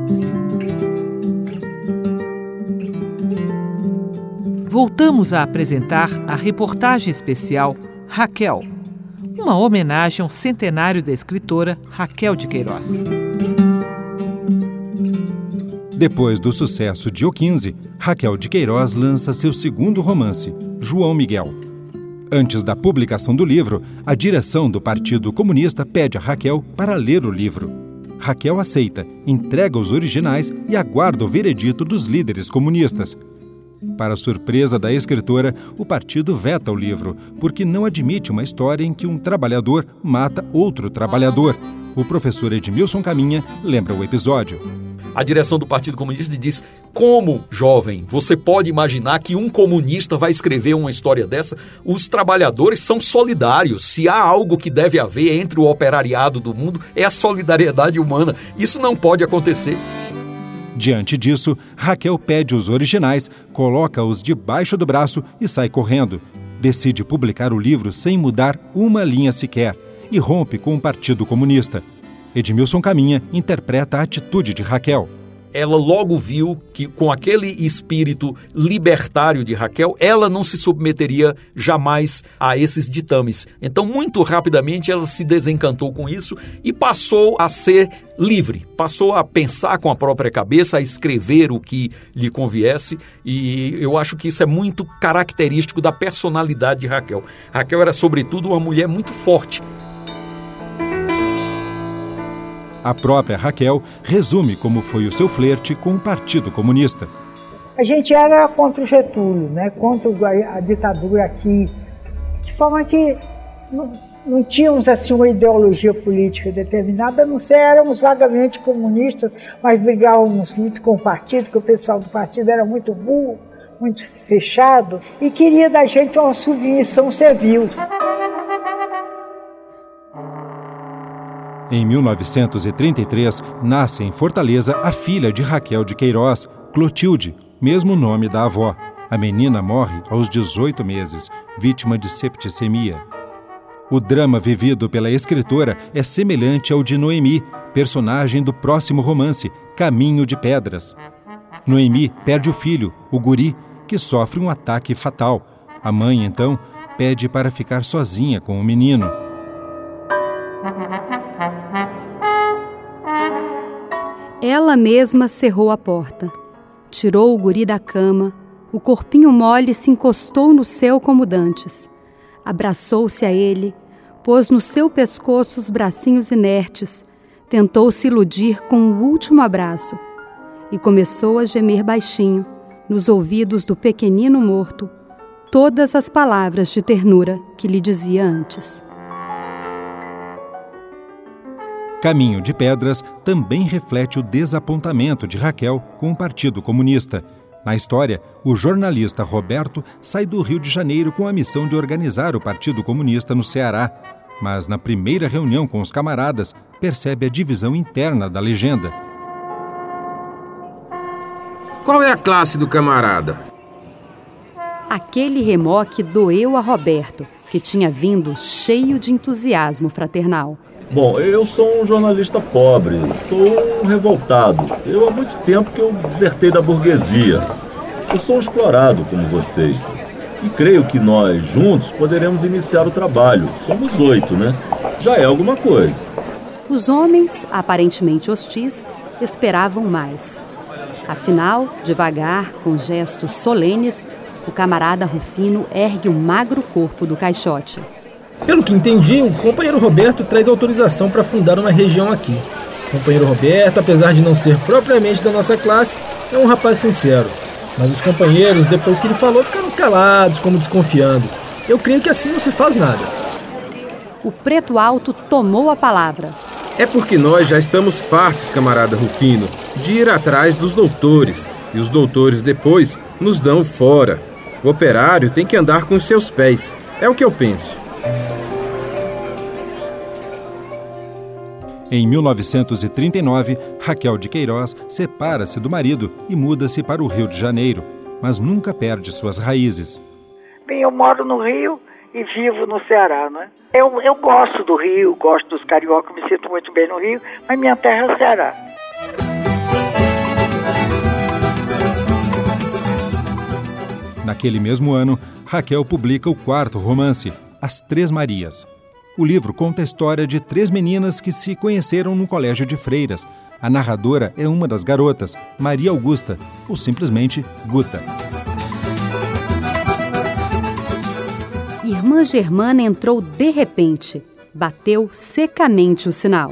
Voltamos a apresentar a reportagem especial Raquel, uma homenagem ao centenário da escritora Raquel de Queiroz. Depois do sucesso de O 15, Raquel de Queiroz lança seu segundo romance, João Miguel. Antes da publicação do livro, a direção do Partido Comunista pede a Raquel para ler o livro. Raquel aceita, entrega os originais e aguarda o veredito dos líderes comunistas. Para surpresa da escritora, o partido veta o livro, porque não admite uma história em que um trabalhador mata outro trabalhador. O professor Edmilson Caminha lembra o episódio. A direção do Partido Comunista diz: como, jovem, você pode imaginar que um comunista vai escrever uma história dessa? Os trabalhadores são solidários. Se há algo que deve haver entre o operariado do mundo, é a solidariedade humana. Isso não pode acontecer. Diante disso, Raquel pede os originais, coloca-os debaixo do braço e sai correndo. Decide publicar o livro sem mudar uma linha sequer e rompe com o Partido Comunista. Edmilson Caminha interpreta a atitude de Raquel. Ela logo viu que, com aquele espírito libertário de Raquel, ela não se submeteria jamais a esses ditames. Então, muito rapidamente, ela se desencantou com isso e passou a ser livre. Passou a pensar com a própria cabeça, a escrever o que lhe conviesse. E eu acho que isso é muito característico da personalidade de Raquel. Raquel era, sobretudo, uma mulher muito forte. A própria Raquel resume como foi o seu flerte com o Partido Comunista. A gente era contra o Getúlio, né? Contra a ditadura aqui, de forma que não tínhamos assim uma ideologia política determinada, a não ser éramos vagamente comunistas, mas brigávamos muito com o partido, porque o pessoal do partido era muito burro, muito fechado, e queria da gente uma submissão servil. Em 1933, nasce em Fortaleza a filha de Raquel de Queiroz, Clotilde, mesmo nome da avó. A menina morre aos 18 meses, vítima de septicemia. O drama vivido pela escritora é semelhante ao de Noemi, personagem do próximo romance, Caminho de Pedras. Noemi perde o filho, o guri, que sofre um ataque fatal. A mãe, então, pede para ficar sozinha com o menino. Ela mesma cerrou a porta, tirou o guri da cama, o corpinho mole se encostou no seu como dantes. Abraçou-se a ele, pôs no seu pescoço os bracinhos inertes, tentou se iludir com o último abraço e começou a gemer baixinho, nos ouvidos do pequenino morto, todas as palavras de ternura que lhe dizia antes. Caminho de Pedras também reflete o desapontamento de Raquel com o Partido Comunista. Na história, o jornalista Roberto sai do Rio de Janeiro com a missão de organizar o Partido Comunista no Ceará, mas na primeira reunião com os camaradas, percebe a divisão interna da legenda. Qual é a classe do camarada? Aquele remoque doeu a Roberto, que tinha vindo cheio de entusiasmo fraternal. Bom, eu sou um jornalista pobre, sou um revoltado. Há muito tempo que eu desertei da burguesia. Eu sou um explorado como vocês. E creio que nós, juntos, poderemos iniciar o trabalho. Somos 8, né? Já é alguma coisa. Os homens, aparentemente hostis, esperavam mais. Afinal, devagar, com gestos solenes, o camarada Rufino ergue o magro corpo do caixote. Pelo que entendi, o companheiro Roberto traz autorização para fundar uma região aqui. O companheiro Roberto, apesar de não ser propriamente da nossa classe, é um rapaz sincero. Mas os companheiros, depois que ele falou, ficaram calados, como desconfiando. Eu creio que assim não se faz nada. O preto alto tomou a palavra. É porque nós já estamos fartos, camarada Rufino, de ir atrás dos doutores. E os doutores depois nos dão fora. O operário tem que andar com os seus pés. É o que eu penso. Em 1939, Raquel de Queiroz separa-se do marido e muda-se para o Rio de Janeiro, mas nunca perde suas raízes. Bem, eu moro no Rio e vivo no Ceará, né? Eu gosto do Rio, gosto dos cariocas, me sinto muito bem no Rio, mas minha terra é o Ceará. Naquele mesmo ano, Raquel publica o 4º romance, As Três Marias. O livro conta a história de 3 meninas que se conheceram no colégio de freiras. A narradora é uma das garotas, Maria Augusta, ou simplesmente Guta. Irmã Germana entrou de repente. Bateu secamente o sinal.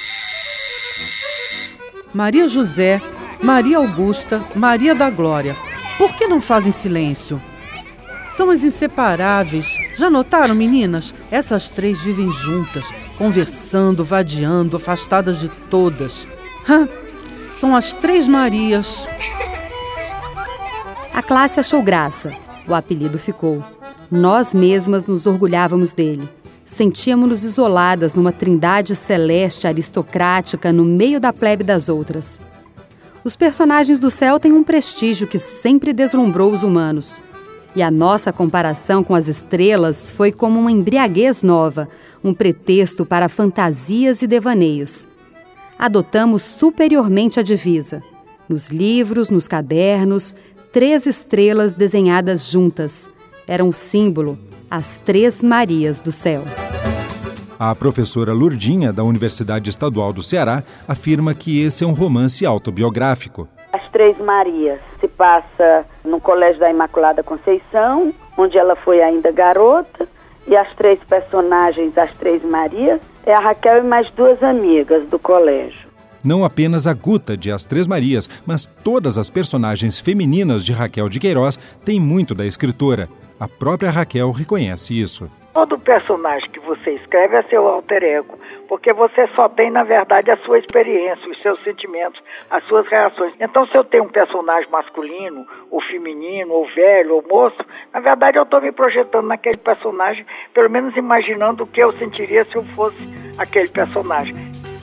Maria José, Maria Augusta, Maria da Glória. Por que não fazem silêncio? São as inseparáveis. Já notaram, meninas? Essas 3 vivem juntas, conversando, vadiando, afastadas de todas. São as 3 Marias. A classe achou graça. O apelido ficou. Nós mesmas nos orgulhávamos dele. Sentíamos-nos isoladas numa trindade celeste aristocrática no meio da plebe das outras. Os personagens do céu têm um prestígio que sempre deslumbrou os humanos. E a nossa comparação com as estrelas foi como uma embriaguez nova, um pretexto para fantasias e devaneios. Adotamos superiormente a divisa. Nos livros, nos cadernos, 3 estrelas desenhadas juntas. Era um símbolo, as 3 Marias do céu. A professora Lurdinha, da Universidade Estadual do Ceará, afirma que esse é um romance autobiográfico. As Três Marias se passa no Colégio da Imaculada Conceição, onde ela foi ainda garota, e as 3 personagens, as 3 Marias, é a Raquel e mais 2 amigas do colégio. Não apenas a Guta de As Três Marias, mas todas as personagens femininas de Raquel de Queiroz têm muito da escritora. A própria Raquel reconhece isso. Todo personagem que você escreve é seu alter ego, porque você só tem, na verdade, a sua experiência, os seus sentimentos, as suas reações. Então, se eu tenho um personagem masculino, ou feminino, ou velho, ou moço, na verdade eu estou me projetando naquele personagem, pelo menos imaginando o que eu sentiria se eu fosse aquele personagem.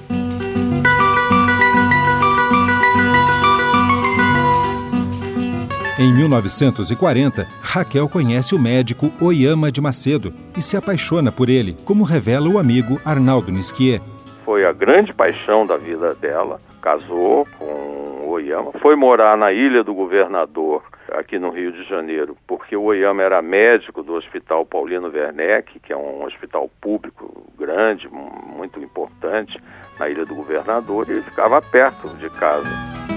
Em 1940, Raquel conhece o médico Oyama de Macedo e se apaixona por ele, como revela o amigo Arnaldo Nisquier. Foi a grande paixão da vida dela, casou com o Oyama, foi morar na Ilha do Governador, aqui no Rio de Janeiro, porque o Oyama era médico do Hospital Paulino Werneck, que é um hospital público grande, muito importante, na Ilha do Governador, e ele ficava perto de casa.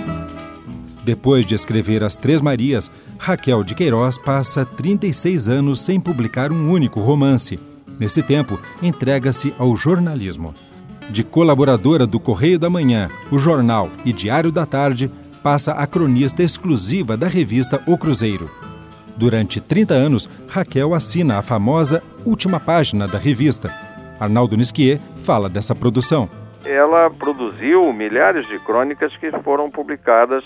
Depois de escrever As Três Marias, Raquel de Queiroz passa 36 anos sem publicar um único romance. Nesse tempo, entrega-se ao jornalismo. De colaboradora do Correio da Manhã, O Jornal e Diário da Tarde, passa a cronista exclusiva da revista O Cruzeiro. Durante 30 anos, Raquel assina a famosa Última Página da revista. Arnaldo Nisquier fala dessa produção. Ela produziu milhares de crônicas que foram publicadas,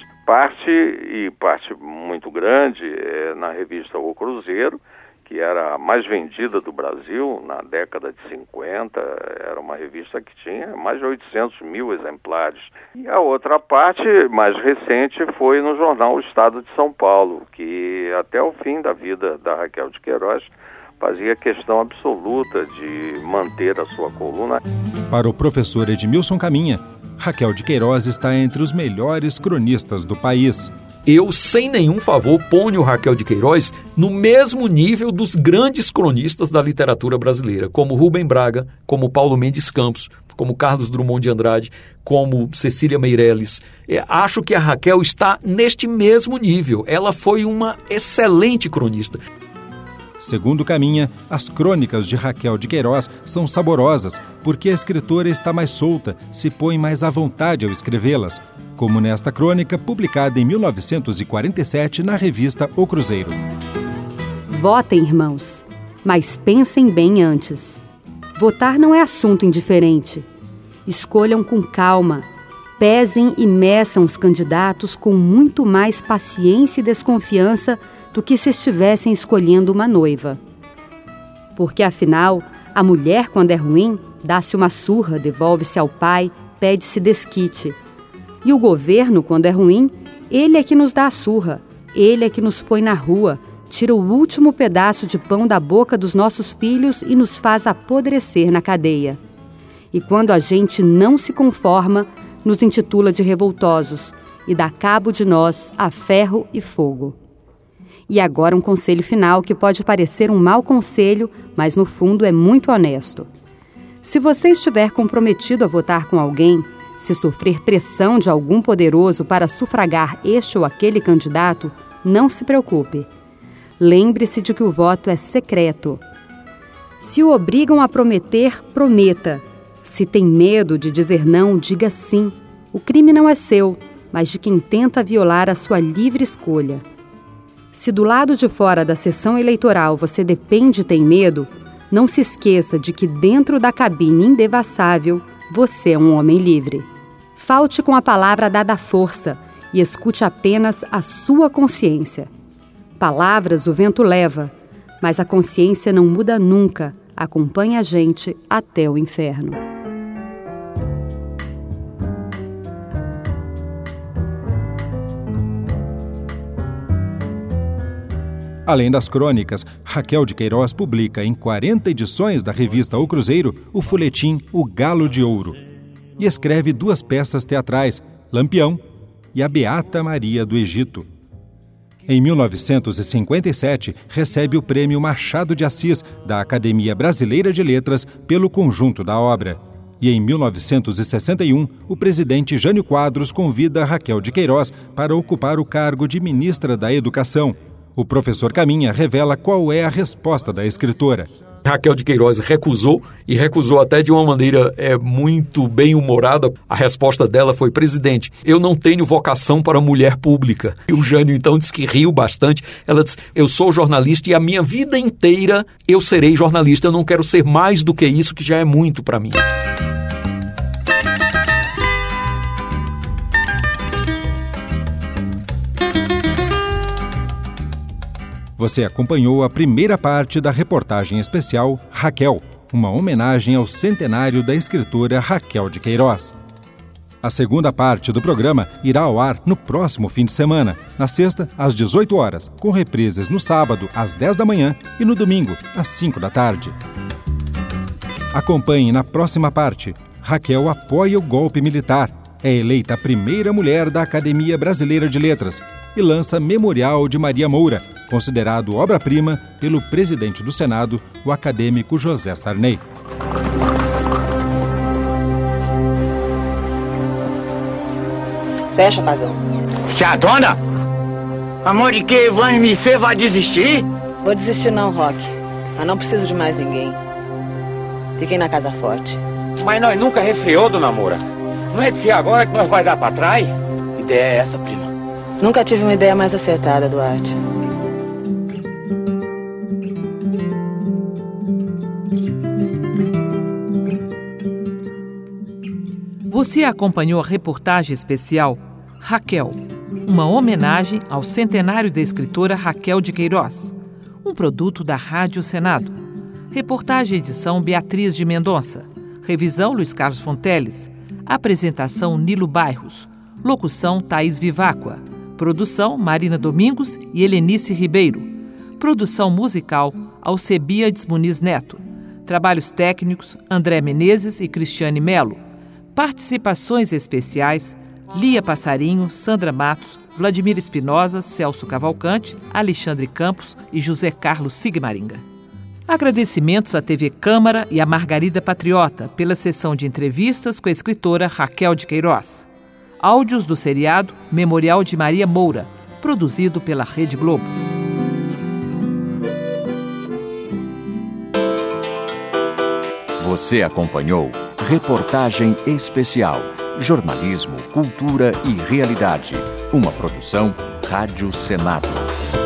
parte muito grande, na revista O Cruzeiro, que era a mais vendida do Brasil na década de 50, era uma revista que tinha mais de 800 mil exemplares. E a outra parte, mais recente, foi no jornal O Estado de São Paulo, que até o fim da vida da Raquel de Queiroz fazia questão absoluta de manter a sua coluna. Para o professor Edmilson Caminha, Raquel de Queiroz está entre os melhores cronistas do país. Eu, sem nenhum favor, ponho Raquel de Queiroz no mesmo nível dos grandes cronistas da literatura brasileira, como Rubem Braga, como Paulo Mendes Campos, como Carlos Drummond de Andrade, como Cecília Meirelles. Acho que a Raquel está neste mesmo nível. Ela foi uma excelente cronista. Segundo Caminha, as crônicas de Raquel de Queiroz são saborosas porque a escritora está mais solta, se põe mais à vontade ao escrevê-las, como nesta crônica publicada em 1947 na revista O Cruzeiro. Votem, irmãos, mas pensem bem antes. Votar não é assunto indiferente. Escolham com calma, pesem e meçam os candidatos com muito mais paciência e desconfiança do que se estivessem escolhendo uma noiva. Porque, afinal, a mulher, quando é ruim, dá-se uma surra, devolve-se ao pai, pede-se desquite. E o governo, quando é ruim, ele é que nos dá a surra, ele é que nos põe na rua, tira o último pedaço de pão da boca dos nossos filhos e nos faz apodrecer na cadeia. E quando a gente não se conforma, nos intitula de revoltosos e dá cabo de nós a ferro e fogo. E agora um conselho final que pode parecer um mau conselho, mas no fundo é muito honesto. Se você estiver comprometido a votar com alguém, se sofrer pressão de algum poderoso para sufragar este ou aquele candidato, não se preocupe. Lembre-se de que o voto é secreto. Se o obrigam a prometer, prometa. Se tem medo de dizer não, diga sim. O crime não é seu, mas de quem tenta violar a sua livre escolha. Se do lado de fora da sessão eleitoral você depende e tem medo, não se esqueça de que dentro da cabine indevassável, você é um homem livre. Falte com a palavra dada força e escute apenas a sua consciência. Palavras o vento leva, mas a consciência não muda nunca, acompanha a gente até o inferno. Além das crônicas, Raquel de Queiroz publica em 40 edições da revista O Cruzeiro o folhetim O Galo de Ouro e escreve 2 peças teatrais, Lampião e A Beata Maria do Egito. Em 1957, recebe o Prêmio Machado de Assis da Academia Brasileira de Letras pelo conjunto da obra. E em 1961, o presidente Jânio Quadros convida Raquel de Queiroz para ocupar o cargo de ministra da Educação. O professor Caminha revela qual é a resposta da escritora. Raquel de Queiroz recusou, e recusou até de uma maneira muito bem-humorada. A resposta dela foi: presidente, eu não tenho vocação para mulher pública. E o Jânio então disse que riu bastante. Ela disse: eu sou jornalista e a minha vida inteira eu serei jornalista. Eu não quero ser mais do que isso, que já é muito para mim. Você acompanhou a primeira parte da reportagem especial Raquel, uma homenagem ao centenário da escritora Raquel de Queiroz. A segunda parte do programa irá ao ar no próximo fim de semana, na sexta, às 18 horas, com reprises no sábado, às 10 da manhã e no domingo, às 5 da tarde. Acompanhe na próxima parte. Raquel apoia o golpe militar, é eleita a primeira mulher da Academia Brasileira de Letras e lança Memorial de Maria Moura, considerado obra-prima pelo presidente do Senado, o acadêmico José Sarney. Fecha, Pagão. Se a dona, amor de que Ivan MC vai desistir? Vou desistir não, Roque. Mas não preciso de mais ninguém. Fiquem na casa forte. Mas nós nunca refriou, dona Moura. Não é de ser agora que nós vai dar pra trás? Que ideia é essa, prima? Nunca tive uma ideia mais acertada, Duarte. Você acompanhou a reportagem especial Raquel, uma homenagem ao centenário da escritora Raquel de Queiroz, um produto da Rádio Senado. Reportagem e edição Beatriz de Mendonça. Revisão Luiz Carlos Fonteles. Apresentação Nilo Bairros. Locução Thaís Viváqua. Produção Marina Domingos e Helenice Ribeiro. Produção musical Alcebiades Muniz Neto. Trabalhos técnicos André Menezes e Cristiane Melo. Participações especiais Lia Passarinho, Sandra Matos, Vladimir Espinosa, Celso Cavalcante, Alexandre Campos e José Carlos Sigmaringa. Agradecimentos à TV Câmara e à Margarida Patriota pela sessão de entrevistas com a escritora Raquel de Queiroz. Áudios do seriado Memorial de Maria Moura, produzido pela Rede Globo. Você acompanhou Reportagem Especial. Jornalismo, cultura e realidade. Uma produção Rádio Senado.